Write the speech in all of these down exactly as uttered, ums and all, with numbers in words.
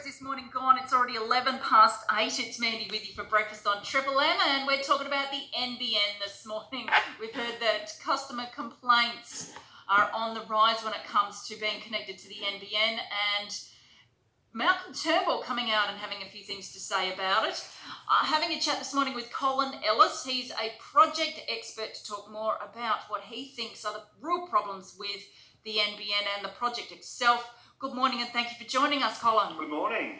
is this morning gone? It's already eleven past eight. It's Mandy with you for breakfast on Triple M, and we're talking about the N B N this morning. We've heard that customer complaints are on the rise when it comes to being connected to the N B N, and Malcolm Turnbull coming out and having a few things to say about it. Uh, having a chat this morning with Colin Ellis. He's a project expert to talk more about what he thinks are the real problems with the N B N and the project itself. Good morning and thank you for joining us, Colin. Good morning.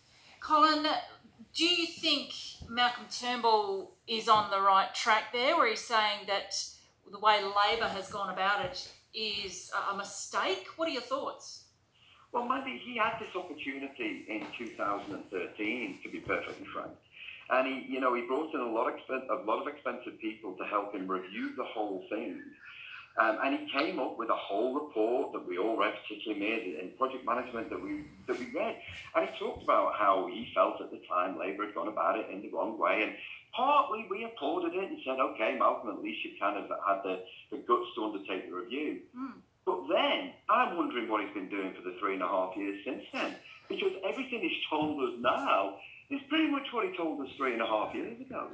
Colin, do you think Malcolm Turnbull is on the right track there, where he's saying that the way Labor has gone about it is a mistake? What are your thoughts? Well, maybe he had this opportunity in two thousand thirteen, to be perfectly frank. And he, you know, he brought in a lot of expen- a lot of expensive people to help him review the whole thing. Um, and he came up with a whole report that we all read, particularly me in project management, that we that we read. And he talked about how he felt at the time Labor had gone about it in the wrong way. And partly we applauded it and said, okay, Malcolm, at least you kind of had the, the guts to undertake the review. Mm. But then I'm wondering what he's been doing for the three and a half years since then. Because everything he's told us now is pretty much what he told us three and a half years ago.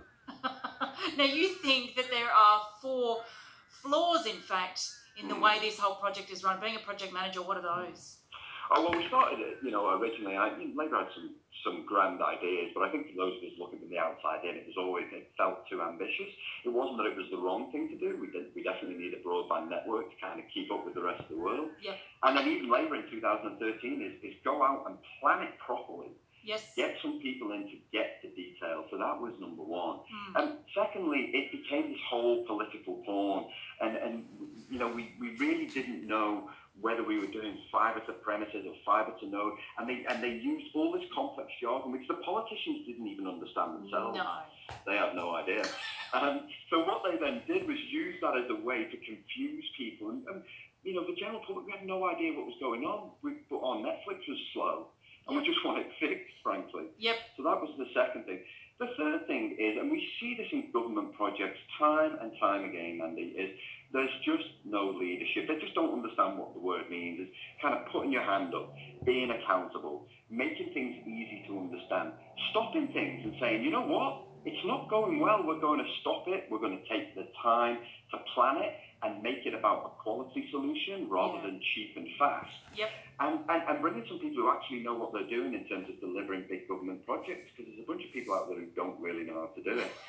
Now, you think that there are four flaws, in fact, in the way this whole project is run. Being a project manager, what are those? Oh, well, we started it, you know, originally, I think Labor had some, some grand ideas, but I think for those of us looking from the outside in, it was always, it felt too ambitious. It wasn't that it was the wrong thing to do. We did, we definitely need a broadband network to kind of keep up with the rest of the world. Yep. And then even Labor in two thousand thirteen is, is go out and plan it properly. Yes. Get some people in to get the details. So that was number one. Mm. And secondly, it became this whole political porn. And, and you know, we, we really didn't know whether we were doing fibre to premises or fibre to node. And they and they used all this complex jargon, which the politicians didn't even understand themselves. No. They had no idea. Um, so what they then did was use that as a way to confuse people. And, and you know, the general public, we had no idea what was going on. We, but our Netflix was slow. And we just want it fixed, frankly. Yep. So that was the second thing. The third thing is, and we see this in government projects time and time again, Mandy, is there's just no leadership. They just don't understand what the word means. It's kind of putting your hand up, being accountable, making things easy to understand, stopping things and saying, you know what? It's not going well. We're going to stop it. We're going to take the time to plan it and make it about a quality solution rather yeah. than cheap and fast. Yep. And, and, and bringing some people who actually know what they're doing in terms of delivering big government projects, because there's a bunch of people out there who don't really know how to do it.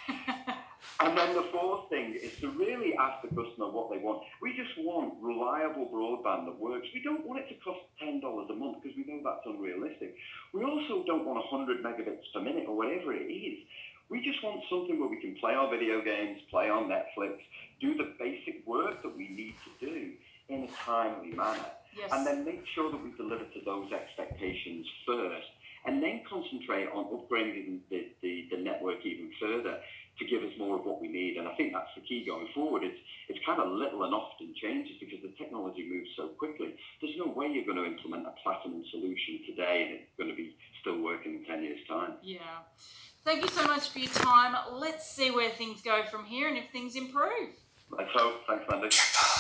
And then the fourth thing is to really ask the customer what they want. We just want reliable broadband that works. We don't want it to cost ten dollars a month because we know that's unrealistic. We also don't want one hundred megabits per minute or whatever it is. We just want something where we can play our video games, play on Netflix, do the basic work that we need to do in a timely manner. Yes. And then make sure that we deliver to those expectations first, and then concentrate on upgrading the, the, the network even further to give us more of what we need. And I think that's the key going forward. It's, it's kind of little and often changes because the technology moves so quickly. There's no way you're going to implement a platinum solution today and it's going to be still working in ten years' time. Yeah. Thank you so much for your time. Let's see where things go from here and if things improve. Let's hope. Thanks, Mandy.